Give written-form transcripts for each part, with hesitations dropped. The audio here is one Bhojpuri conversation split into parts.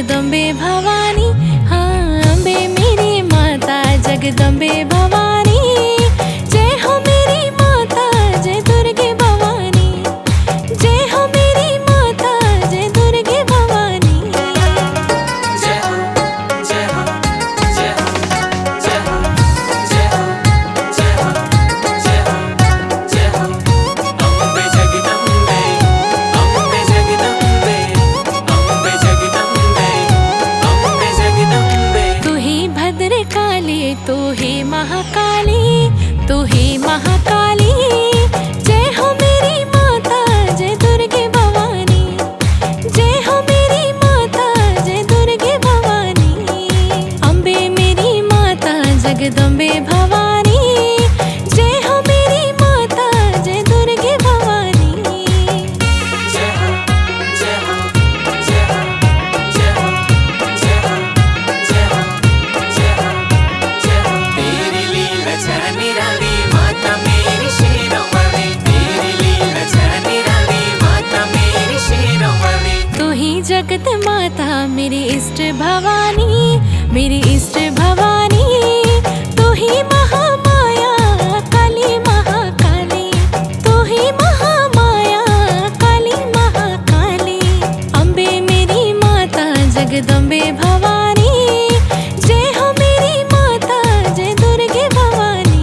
जगदम्बे भवानी। हाँ अम्बे मेरी माता जगदम्बे भवानी। जय हो मेरी माता जय दुर्गे भवानी। जय हो मेरी माता जय दुर्गे भवानी। जय हो जय हो जय हो जय हो जय हो जय हो जय हो जय हो अम्बे जगदम्बे अम्बे जगदम्बे अम्बे जगदम्बे अम्बे जगदम्बे। तू ही भद्रकाली तू ही महाकाली तू ही महाकाली। जय हो मेरी माता जय दुर्गे भवानी। जय हो मेरी माता जय दुर्गे भवानी। अम्बे मेरी माता जगदम्बे भवानी। जय हो मेरी माता जय दुर्गे भवानी। जय हो जय हो जय हो जय हो जय हो जय हो जय हो जय हो। तेरी लीला छा निराली माता मेरी शेरावाली। तेरी लीला छा निराली माता मेरी शेरावाली। तू ही जगत माता मेरी इष्ट भवानी मेरी इष्ट भवानी। तू ही महामाया काली महाकाली। तू ही महामाया काली महाकाली। अम्बे मेरी माता जगदम्बे भवानी। जय हो मेरी माता जय दुर्गे भवानी।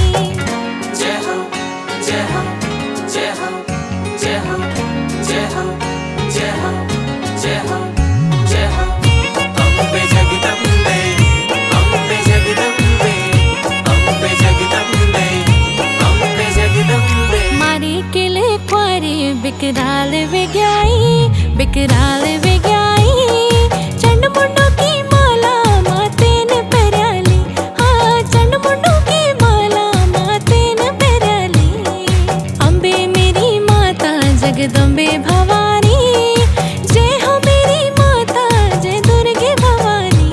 जय हो जय हो जय हो जय हो जय हो जय हो जय हो जय हो अम्बे जगदम्बे अम्बे जगदम्बे अम्बे जगदम्बे अम्बे जगदम्बे। मारी किले क्वारी बिकराल विज्ञाई बिकराल विज्ञाई। चंड मुंडों की माला माते न पेराली। हाँ चंड मुंडों की माला माते न पेराली। अम्बे मेरी माता जगदम्बे भवानी। जय हो मेरी माता जय दुर्गे भवानी।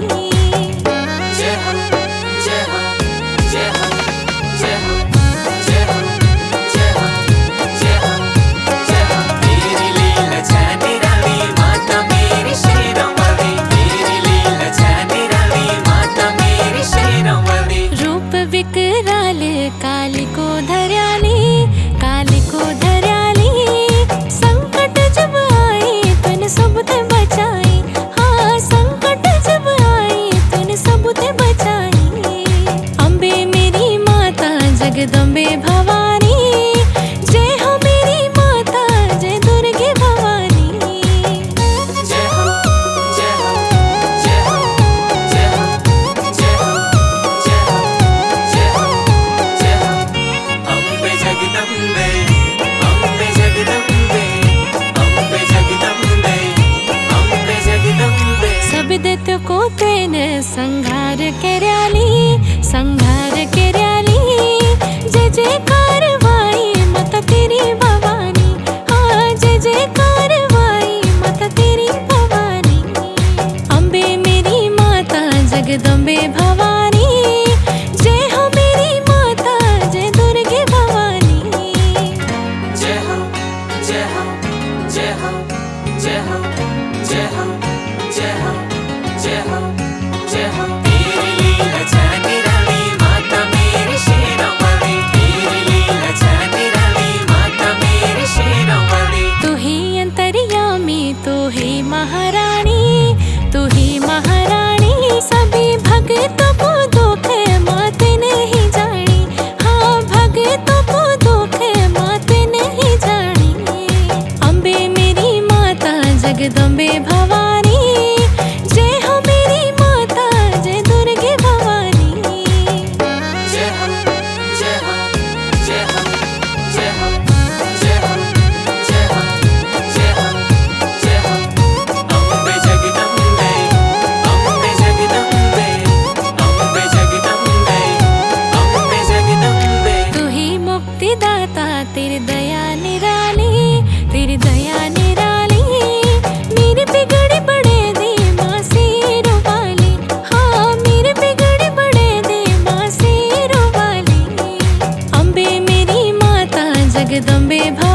जय हो जय हो जय हो जय हो जय हो जय हो जय हो जय हो। तेरी लीला छा निराली माता मेरी शेरावाली। तेरी लीला छा निराली माता मेरी शेरावाली। रूप विकराल काली को धर्याली काली को धर्याली। संकट जब आई तूने सबते बचाई। हाँ संकट जब आई तूने सबते बचाई। अम्बे मेरी माता जगदम्बे भवानी। जय हो मेरी माता जय दुर्गे भवानी। जय हो जय हो जय हो जय हो जय हो जय हो जय हो जय हो अम्बे जगदम्बे अम्बे जगदम्बे अम्बे जगदम्बे अम्बे जगदम्बे। सब दैत्यों को तूने संहार कर्याली संहार कर्याली। जय जयकार वाई माता तेरी भवानी। हाँ जय जयकार वाई माता तेरी भवानी। अम्बे मेरी माता जगदम्बे भवानी। जय हो मेरी माता जय दुर्गे भवानी। जय हो जय हो जय हो जय हो जय हो जय हो जय हो जय हो। तेरी लीला छा निराली माता मेरी शेरावाली। तेरी लीला छा निराली माता मेरी शेरावाली। तू ही अंतर्यामी तू ही महारानी तू ही महारानी। सभी भक्तों को दुख माते नहीं जानी। हाँ भक्तों को दुख माते नहीं जानी। अम्बे मेरी माता जगदम्बे भवानी। जय हो मेरी माता जय दुर्गे भवानी। जय हो जय हो जय हो जय हो जय हो जय हो जय हो जय हो अम्बे जगदम्बे अम्बे जगदम्बे अम्बे जगदम्बे अम्बे जगदम्बे। तू ही मुक्तिदाता तेरी दया निराली तेरी दया निराली। मेरी बिगड़ी बड़े दे माँ शेरों वाली। हाँ मेरी बिगड़ी बड़े दे माँ शेरों वाली। अम्बे मेरी माता जगदम्बे भवानी।